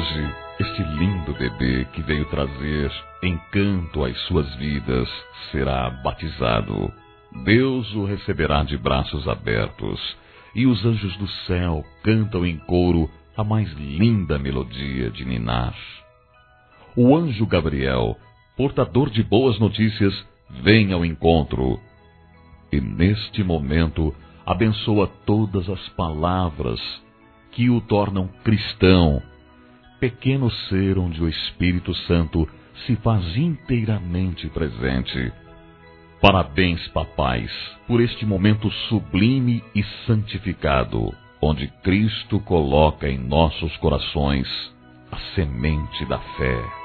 Hoje, este lindo bebê que veio trazer encanto às suas vidas será batizado. Deus o receberá de braços abertos, e os anjos do céu cantam em coro a mais linda melodia de ninar. O anjo Gabriel, portador de boas notícias, vem ao encontro, e neste momento abençoa todas as palavras que o tornam cristão, pequeno ser onde o Espírito Santo se faz inteiramente presente. Parabéns, papais, por este momento sublime e santificado, onde Cristo coloca em nossos corações a semente da fé.